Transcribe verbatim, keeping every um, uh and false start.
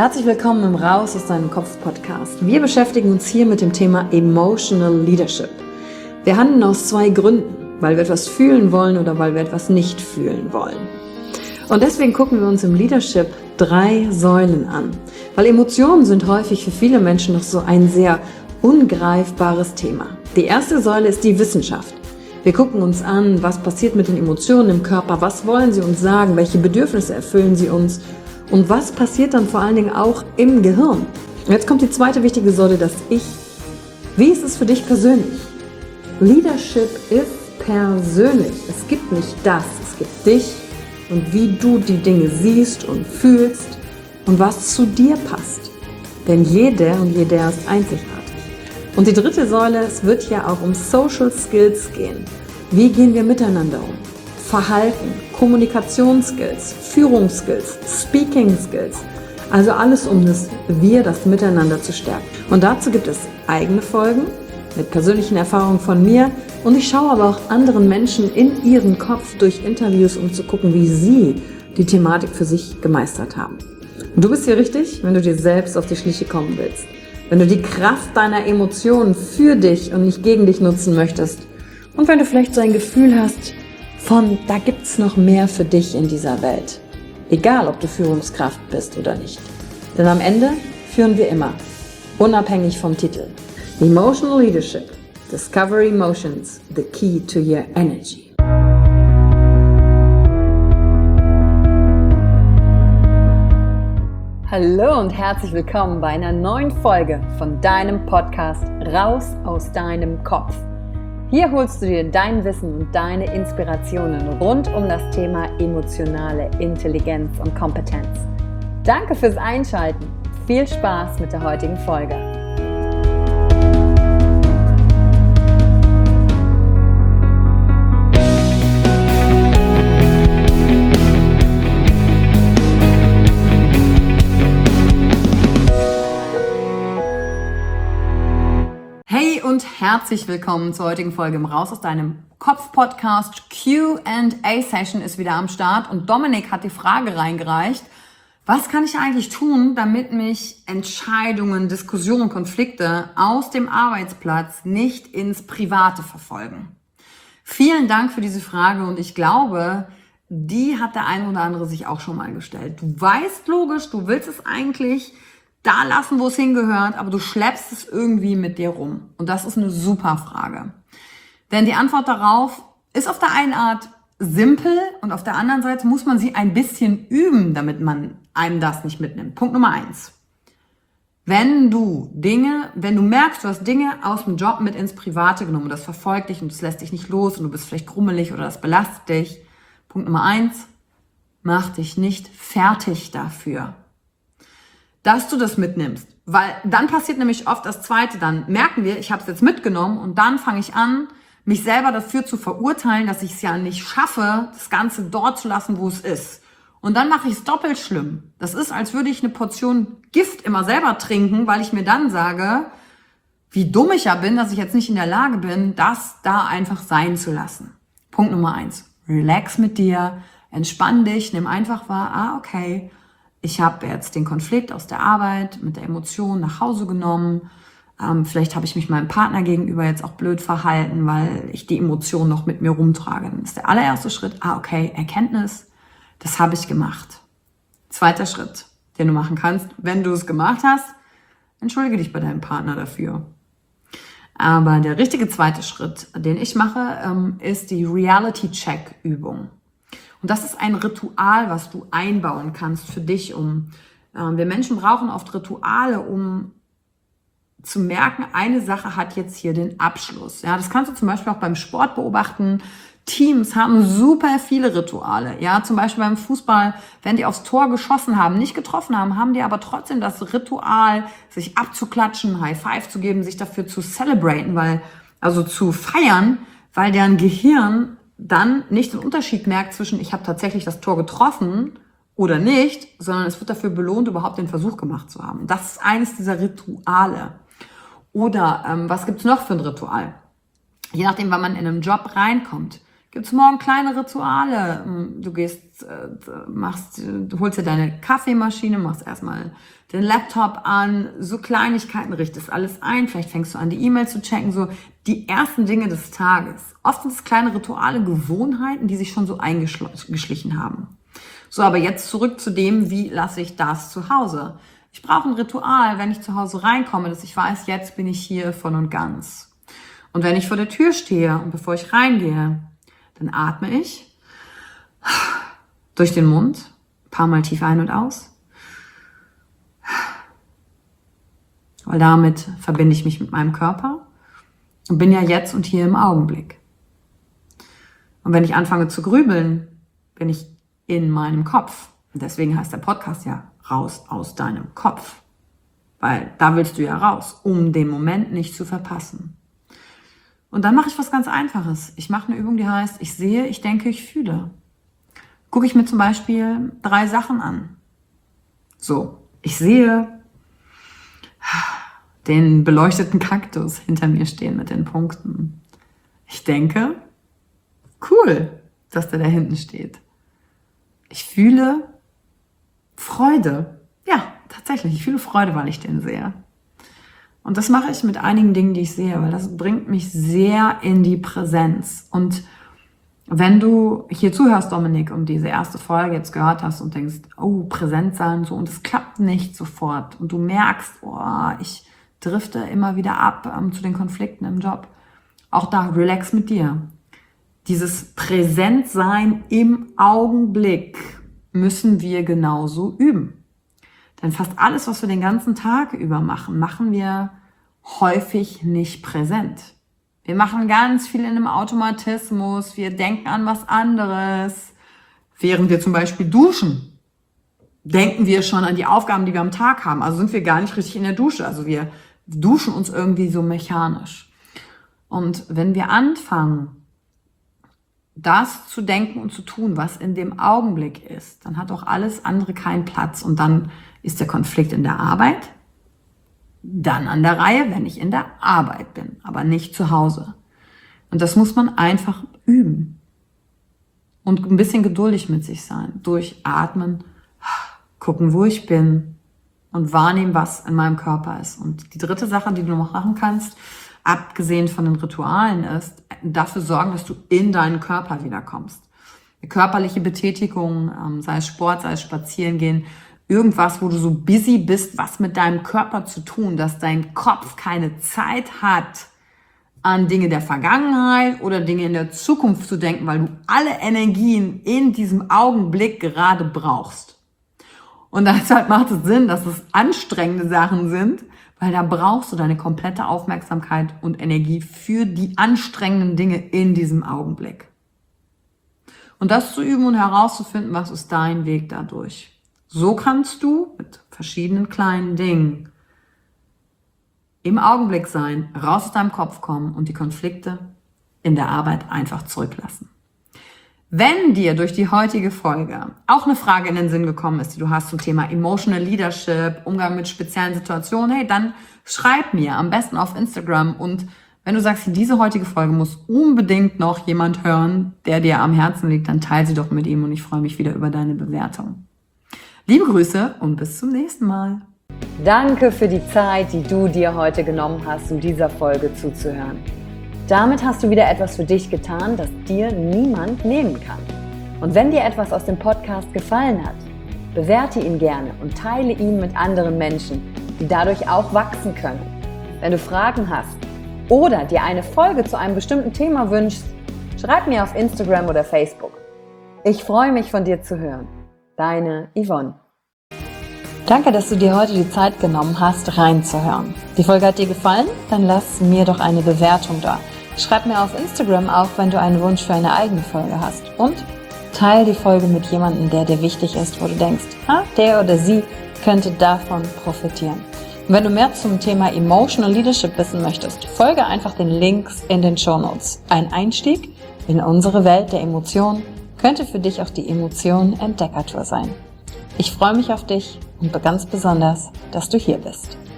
Herzlich willkommen im Raus aus deinem Kopf Podcast. Wir beschäftigen uns hier mit dem Thema Emotional Leadership. Wir handeln aus zwei Gründen, weil wir etwas fühlen wollen oder weil wir etwas nicht fühlen wollen. Und deswegen gucken wir uns im Leadership drei Säulen an, weil Emotionen sind häufig für viele Menschen noch so ein sehr ungreifbares Thema. Die erste Säule ist die Wissenschaft. Wir gucken uns an, was passiert mit den Emotionen im Körper, was wollen sie uns sagen, welche Bedürfnisse erfüllen sie uns und was passiert dann vor allen Dingen auch im Gehirn. Und jetzt kommt die zweite wichtige Säule, das Ich. Wie ist es für dich persönlich? Leadership ist persönlich. Es gibt nicht das, es gibt dich und wie du die Dinge siehst und fühlst und was zu dir passt. Denn jeder und jeder ist einzigartig. Und die dritte Säule, es wird ja auch um Social Skills gehen. Wie gehen wir miteinander um? Verhalten, Kommunikationsskills, Führungsskills, Speaking Skills. Also alles um das Wir, das Miteinander zu stärken. Und dazu gibt es eigene Folgen mit persönlichen Erfahrungen von mir. Und ich schaue aber auch anderen Menschen in ihren Kopf durch Interviews, um zu gucken, wie sie die Thematik für sich gemeistert haben. Und du bist hier richtig, wenn du dir selbst auf die Schliche kommen willst. Wenn du die Kraft deiner Emotionen für dich und nicht gegen dich nutzen möchtest. Und wenn du vielleicht so ein Gefühl hast, von da gibt's noch mehr für dich in dieser Welt. Egal, ob du Führungskraft bist oder nicht. Denn am Ende führen wir immer, unabhängig vom Titel. Emotional Leadership. Discover Emotions, the key to your energy. Hallo und herzlich willkommen bei einer neuen Folge von deinem Podcast Raus aus deinem Kopf. Hier holst du dir dein Wissen und deine Inspirationen rund um das Thema emotionale Intelligenz und Kompetenz. Danke fürs Einschalten. Viel Spaß mit der heutigen Folge. Hey und herzlich willkommen zur heutigen Folge im Raus aus deinem Kopf-Podcast. Q and A-Session ist wieder am Start und Dominik hat die Frage reingereicht, was kann ich eigentlich tun, damit mich Entscheidungen, Diskussionen, Konflikte aus dem Arbeitsplatz nicht ins Private verfolgen? Vielen Dank für diese Frage und ich glaube, die hat der ein oder andere sich auch schon mal gestellt. Du weißt logisch, du willst es eigentlich da lassen, wo es hingehört, aber du schleppst es irgendwie mit dir rum. Und das ist eine super Frage. Denn die Antwort darauf ist auf der einen Art simpel und auf der anderen Seite muss man sie ein bisschen üben, damit man einem das nicht mitnimmt. Punkt Nummer eins. Wenn du Dinge, wenn du merkst, du hast Dinge aus dem Job mit ins Private genommen, das verfolgt dich und das lässt dich nicht los und du bist vielleicht grummelig oder das belastet dich. Punkt Nummer eins. Mach dich nicht fertig dafür, dass du das mitnimmst. Weil dann passiert nämlich oft das Zweite, dann merken wir, ich habe es jetzt mitgenommen und dann fange ich an, mich selber dafür zu verurteilen, dass ich es ja nicht schaffe, das Ganze dort zu lassen, wo es ist. Und dann mache ich es doppelt schlimm. Das ist, als würde ich eine Portion Gift immer selber trinken, weil ich mir dann sage, wie dumm ich ja bin, dass ich jetzt nicht in der Lage bin, das da einfach sein zu lassen. Punkt Nummer eins. Relax mit dir, entspann dich, nimm einfach wahr, ah, okay, ich habe jetzt den Konflikt aus der Arbeit mit der Emotion nach Hause genommen. Ähm, vielleicht habe ich mich meinem Partner gegenüber jetzt auch blöd verhalten, weil ich die Emotion noch mit mir rumtrage. Dann ist der allererste Schritt, ah okay, Erkenntnis, das habe ich gemacht. Zweiter Schritt, den du machen kannst, wenn du es gemacht hast, entschuldige dich bei deinem Partner dafür. Aber der richtige zweite Schritt, den ich mache, ähm, ist die Reality-Check-Übung. Und das ist ein Ritual, was du einbauen kannst für dich, um, äh, wir Menschen brauchen oft Rituale, um zu merken, eine Sache hat jetzt hier den Abschluss. Ja, das kannst du zum Beispiel auch beim Sport beobachten. Teams haben super viele Rituale. Ja, zum Beispiel beim Fußball, wenn die aufs Tor geschossen haben, nicht getroffen haben, haben die aber trotzdem das Ritual, sich abzuklatschen, High Five zu geben, sich dafür zu celebraten, weil, also zu feiern, weil deren Gehirn dann nicht den Unterschied merkt zwischen, ich habe tatsächlich das Tor getroffen oder nicht, sondern es wird dafür belohnt, überhaupt den Versuch gemacht zu haben. Das ist eines dieser Rituale. Oder ähm, was gibt's noch für ein Ritual? Je nachdem, wann man in einem Job reinkommt, Gibt es morgen kleine Rituale? Du gehst, machst, du holst dir deine Kaffeemaschine, machst erstmal den Laptop an, so Kleinigkeiten, richtest alles ein, vielleicht fängst du an, die E-Mail zu checken, so die ersten Dinge des Tages. Oft sind es kleine Rituale, Gewohnheiten, die sich schon so eingeschlichen haben. So, aber jetzt zurück zu dem, wie lasse ich das zu Hause? Ich brauche ein Ritual, wenn ich zu Hause reinkomme, dass ich weiß, jetzt bin ich hier voll und ganz. Und wenn ich vor der Tür stehe und bevor ich reingehe, dann atme ich durch den Mund, ein paar Mal tief ein und aus. Weil damit verbinde ich mich mit meinem Körper und bin ja jetzt und hier im Augenblick. Und wenn ich anfange zu grübeln, bin ich in meinem Kopf. Und deswegen heißt der Podcast ja raus aus deinem Kopf. Weil da willst du ja raus, um den Moment nicht zu verpassen. Und dann mache ich was ganz Einfaches. Ich mache eine Übung, die heißt, ich sehe, ich denke, ich fühle. Gucke ich mir zum Beispiel drei Sachen an. So, ich sehe den beleuchteten Kaktus hinter mir stehen mit den Punkten. Ich denke, cool, dass der da hinten steht. Ich fühle Freude. Ja, tatsächlich, ich fühle Freude, weil ich den sehe. Und das mache ich mit einigen Dingen, die ich sehe, weil das bringt mich sehr in die Präsenz. Und wenn du hier zuhörst, Dominik, und diese erste Folge jetzt gehört hast und denkst, oh, präsent sein, so, und es klappt nicht sofort, und du merkst, oh, ich drifte immer wieder ab ähm, zu den Konflikten im Job, auch da, relax mit dir. Dieses Präsentsein im Augenblick müssen wir genauso üben. Denn fast alles, was wir den ganzen Tag über machen, machen wir häufig nicht präsent. Wir machen ganz viel in einem Automatismus, wir denken an was anderes. Während wir zum Beispiel duschen, denken wir schon an die Aufgaben, die wir am Tag haben. Also sind wir gar nicht richtig in der Dusche. Also wir duschen uns irgendwie so mechanisch. Und wenn wir anfangen, das zu denken und zu tun, was in dem Augenblick ist, dann hat auch alles andere keinen Platz. Und dann ist der Konflikt in der Arbeit dann an der Reihe, wenn ich in der Arbeit bin, aber nicht zu Hause. Und das muss man einfach üben. Und ein bisschen geduldig mit sich sein. Durchatmen, gucken, wo ich bin und wahrnehmen, was in meinem Körper ist. Und die dritte Sache, die du noch machen kannst, abgesehen von den Ritualen, ist, dafür sorgen, dass du in deinen Körper wiederkommst. Eine körperliche Betätigung, sei es Sport, sei es Spazierengehen, irgendwas, wo du so busy bist, was mit deinem Körper zu tun, dass dein Kopf keine Zeit hat, an Dinge der Vergangenheit oder Dinge in der Zukunft zu denken, weil du alle Energien in diesem Augenblick gerade brauchst. Und deshalb macht es Sinn, dass es anstrengende Sachen sind, weil da brauchst du deine komplette Aufmerksamkeit und Energie für die anstrengenden Dinge in diesem Augenblick. Und das zu üben und herauszufinden, was ist dein Weg dadurch. So kannst du mit verschiedenen kleinen Dingen im Augenblick sein, raus aus deinem Kopf kommen und die Konflikte in der Arbeit einfach zurücklassen. Wenn dir durch die heutige Folge auch eine Frage in den Sinn gekommen ist, die du hast zum Thema Emotional Leadership, Umgang mit speziellen Situationen, hey, dann schreib mir am besten auf Instagram. Und wenn du sagst, diese heutige Folge muss unbedingt noch jemand hören, der dir am Herzen liegt, dann teile sie doch mit ihm und ich freue mich wieder über deine Bewertung. Liebe Grüße und bis zum nächsten Mal. Danke für die Zeit, die du dir heute genommen hast, um dieser Folge zuzuhören. Damit hast du wieder etwas für dich getan, das dir niemand nehmen kann. Und wenn dir etwas aus dem Podcast gefallen hat, bewerte ihn gerne und teile ihn mit anderen Menschen, die dadurch auch wachsen können. Wenn du Fragen hast oder dir eine Folge zu einem bestimmten Thema wünschst, schreib mir auf Instagram oder Facebook. Ich freue mich, von dir zu hören. Deine Yvonne. Danke, dass du dir heute die Zeit genommen hast, reinzuhören. Die Folge hat dir gefallen? Dann lass mir doch eine Bewertung da. Schreib mir auf Instagram auch, wenn du einen Wunsch für eine eigene Folge hast. Und teile die Folge mit jemandem, der dir wichtig ist, wo du denkst, ah, der oder sie könnte davon profitieren. Und wenn du mehr zum Thema Emotional Leadership wissen möchtest, folge einfach den Links in den Shownotes. Ein Einstieg in unsere Welt der Emotionen könnte für dich auch die Emotionen-Entdeckertour sein. Ich freue mich auf dich und ganz besonders, dass du hier bist.